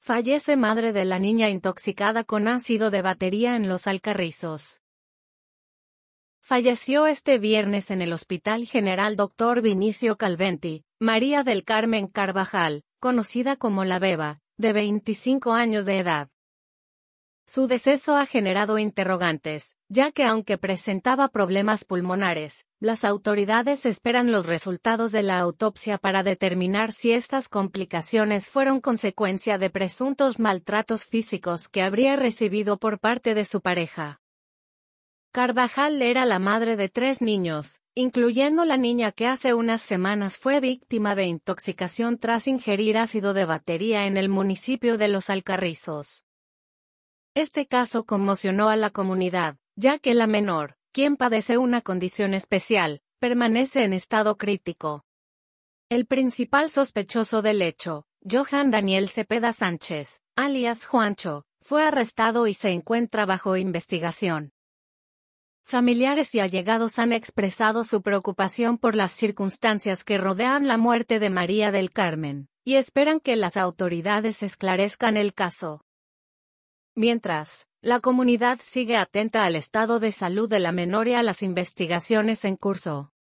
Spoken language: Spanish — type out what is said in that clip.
Fallece madre de la niña intoxicada con ácido de batería en Los Alcarrizos. Falleció este viernes en el Hospital General Dr. Vinicio Calventi, María del Carmen Carvajal, conocida como La Beba, de 25 años de edad. Su deceso ha generado interrogantes, ya que aunque presentaba problemas pulmonares, las autoridades esperan los resultados de la autopsia para determinar si estas complicaciones fueron consecuencia de presuntos maltratos físicos que habría recibido por parte de su pareja. Carvajal era la madre de 3 niños, incluyendo la niña que hace unas semanas fue víctima de intoxicación tras ingerir ácido de batería en el municipio de Los Alcarrizos. Este caso conmocionó a la comunidad, ya que la menor, quien padece una condición especial, permanece en estado crítico. El principal sospechoso del hecho, Johan Daniel Cepeda Sánchez, alias Juancho, fue arrestado y se encuentra bajo investigación. Familiares y allegados han expresado su preocupación por las circunstancias que rodean la muerte de María del Carmen, y esperan que las autoridades esclarezcan el caso. Mientras, la comunidad sigue atenta al estado de salud de la menor y a las investigaciones en curso.